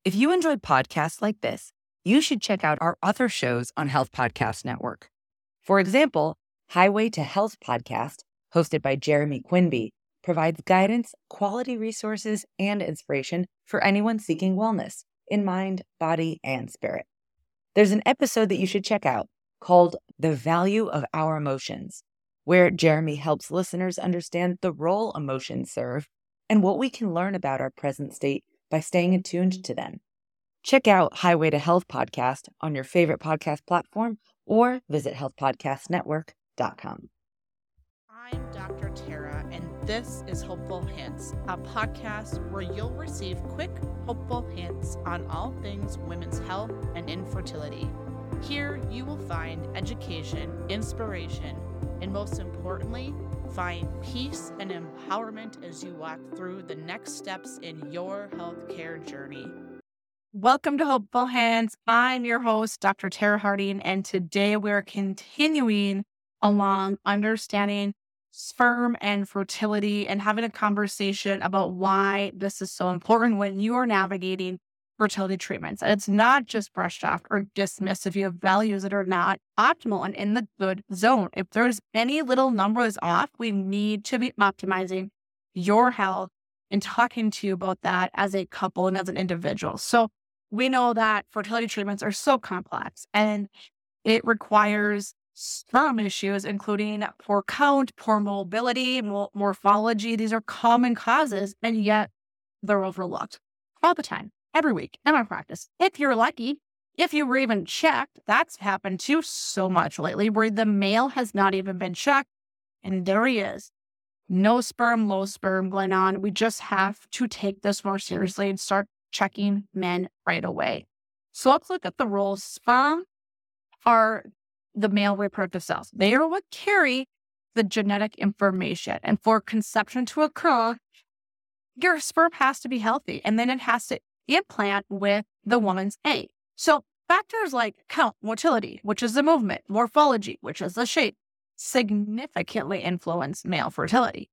If you enjoyed podcasts like this, you should check out our other shows on Health Podcast Network. For example, Highway to Health podcast, hosted by Jeremy Quinby, provides guidance, quality resources, and inspiration for anyone seeking wellness in mind, body, and spirit. There's an episode that you should check out called The Value of Our Emotions, where Jeremy helps listeners understand the role emotions serve and what we can learn about our present state by staying attuned to them. Check out Highway to Health podcast on your favorite podcast platform or visit healthpodcastnetwork.com. I'm Dr. Tara, and this is Hopeful Hints, a podcast where you'll receive quick, hopeful hints on all things women's health and infertility. Here you will find education, inspiration, and most importantly, find peace and empowerment as you walk through the next steps in your healthcare journey. Welcome to Hopeful Hints. I'm your host, Dr. Tara Harding, and today we're continuing along understanding sperm and fertility and having a conversation about why this is so important when you are navigating fertility treatments. And it's not just brushed off or dismissed if you have values that are not optimal and in the good zone. If there's any little number that's off, we need to be optimizing your health and talking to you about that as a couple and as an individual. So we know that fertility treatments are so complex and it requires sperm issues, including poor count, poor mobility, morphology. These are common causes, and yet they're overlooked all the time, every week in my practice. If you're lucky, if you were even checked, that's happened too so much lately, where the male has not even been checked, and there he is. No sperm, low sperm going on. We just have to take this more seriously and start checking men right away. So let's look at the roles. Sperm are the male reproductive cells. They are what carry the genetic information. And for conception to occur, your sperm has to be healthy, and then it has to implant with the woman's egg. So factors like count, motility, which is the movement, morphology, which is the shape, significantly influence male fertility.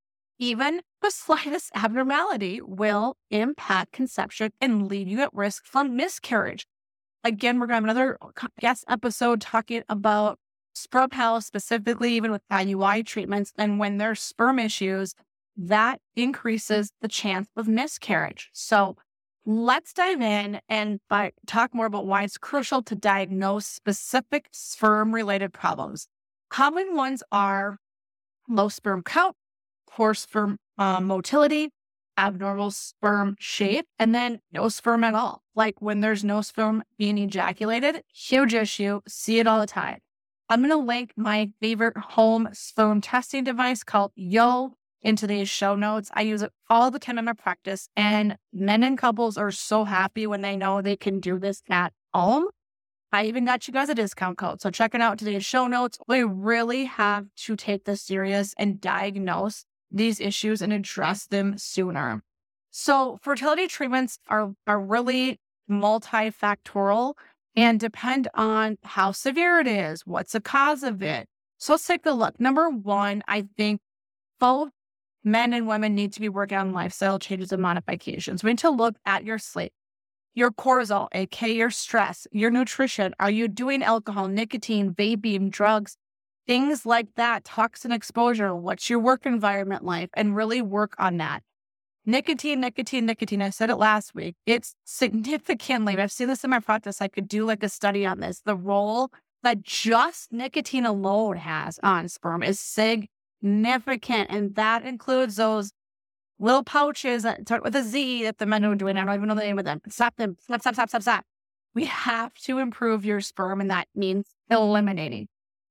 Even the slightest abnormality will impact conception and leave you at risk from miscarriage. Again, we're going to have another guest episode talking about sperm health, specifically even with IUI treatments. And when there's sperm issues, that increases the chance of miscarriage. So let's dive in and talk more about why it's crucial to diagnose specific sperm-related problems. Common ones are low sperm count, poor sperm motility, abnormal sperm shape, and then no sperm at all. Like when there's no sperm being ejaculated, huge issue, see it all the time. I'm going to link my favorite home sperm testing device called Yo in today's show notes. I use it all the time in my practice, and men and couples are so happy when they know they can do this at home. I even got you guys a discount code. So check it out today's show notes. We really have to take this serious and diagnose these issues and address them sooner. So fertility treatments are really multifactorial and depend on how severe it is, what's the cause of it. So let's take a look. Number one, I think both men and women need to be working on lifestyle changes and modifications. We need to look at your sleep, your cortisol, aka your stress, your nutrition. Are you doing alcohol, nicotine, vaping, drugs, things like that, toxin exposure? What's your work environment like? And really work on that. Nicotine. I said it last week. It's significantly, I've seen this in my practice. I could do like a study on this. The role that just nicotine alone has on sperm is significant. And that includes those little pouches that start with a Z that the men are doing. I don't even know the name of them. Stop them. Stop. We have to improve your sperm, and that means eliminating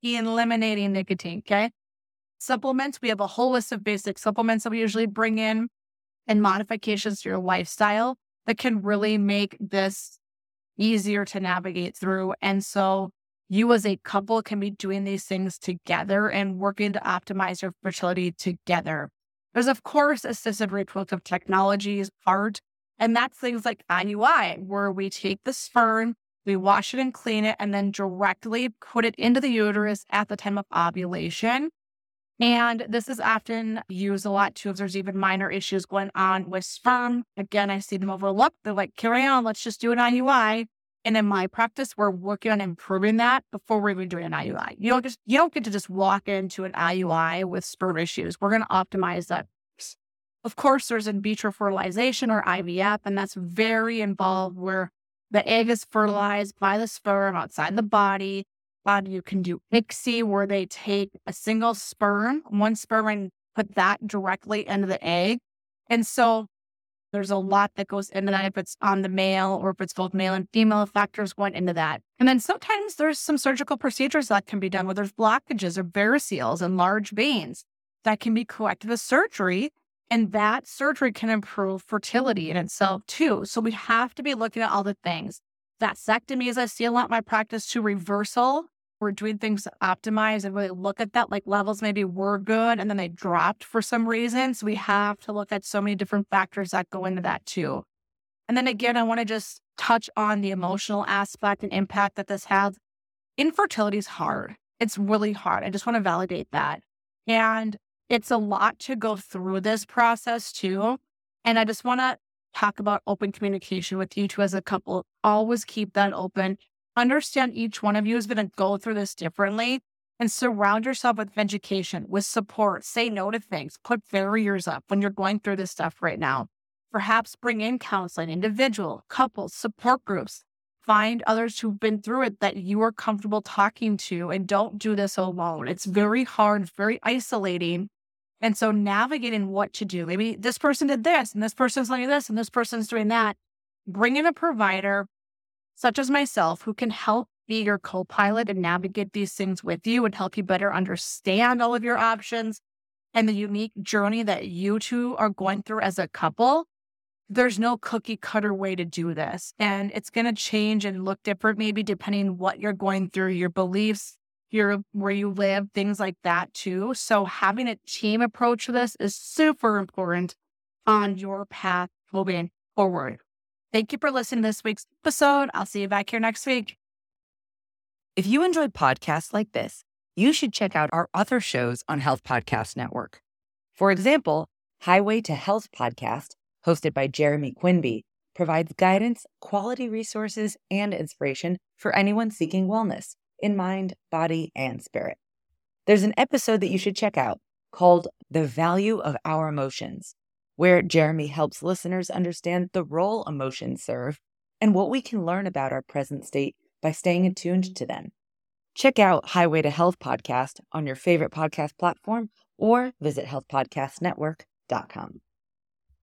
nicotine, okay? Supplements, we have a whole list of basic supplements that we usually bring in and modifications to your lifestyle that can really make this easier to navigate through. And so you as a couple can be doing these things together and working to optimize your fertility together. There's, of course, assisted reproductive technologies part, and that's things like IUI, where we take the sperm, we wash it and clean it, and then directly put it into the uterus at the time of ovulation. And this is often used a lot too if there's even minor issues going on with sperm. Again, I see them overlooked. They're like, carry on, let's just do an IUI. And in my practice, we're working on improving that before we're even doing an IUI. You don't get to just walk into an IUI with sperm issues. We're going to optimize that. Of course, there's in vitro fertilization or IVF, and that's very involved where the egg is fertilized by the sperm outside the body. You can do ICSI, where they take a single sperm, one sperm, and put that directly into the egg. And so there's a lot that goes into that if it's on the male or if it's both male and female factors going into that. And then sometimes there's some surgical procedures that can be done where there's blockages or variceles and large veins that can be corrected with surgery. And that surgery can improve fertility in itself too. So we have to be looking at all the things. Vasectomies, I see a lot in my practice to reversal. We're doing things to optimize and really look at that, like levels maybe were good and then they dropped for some reason. So we have to look at so many different factors that go into that too. And then again, I want to just touch on the emotional aspect and impact that this has. Infertility is hard. It's really hard. I just want to validate that. And it's a lot to go through this process too. And I just want to talk about open communication with you two as a couple. Always keep that open. Understand each one of you is going to go through this differently, and surround yourself with education, with support. Say no to things. Put barriers up when you're going through this stuff right now. Perhaps bring in counseling, individual, couples, support groups. Find others who've been through it that you are comfortable talking to, and don't do this alone. It's very hard, it's very isolating. And so navigating what to do. Maybe this person did this, and this person's doing this, and this person's doing that. Bring in a provider such as myself, who can help be your co-pilot and navigate these things with you and help you better understand all of your options and the unique journey that you two are going through as a couple. There's no cookie cutter way to do this. And it's going to change and look different, maybe depending what you're going through, your beliefs, where you live, things like that too. So having a team approach to this is super important on your path moving forward. Thank you for listening to this week's episode. I'll see you back here next week. If you enjoyed podcasts like this, you should check out our other shows on Health Podcast Network. For example, Highway to Health podcast, hosted by Jeremy Quinby, provides guidance, quality resources, and inspiration for anyone seeking wellness in mind, body, and spirit. There's an episode that you should check out called The Value of Our Emotions, where Jeremy helps listeners understand the role emotions serve and what we can learn about our present state by staying attuned to them. Check out Highway to Health podcast on your favorite podcast platform or visit healthpodcastnetwork.com.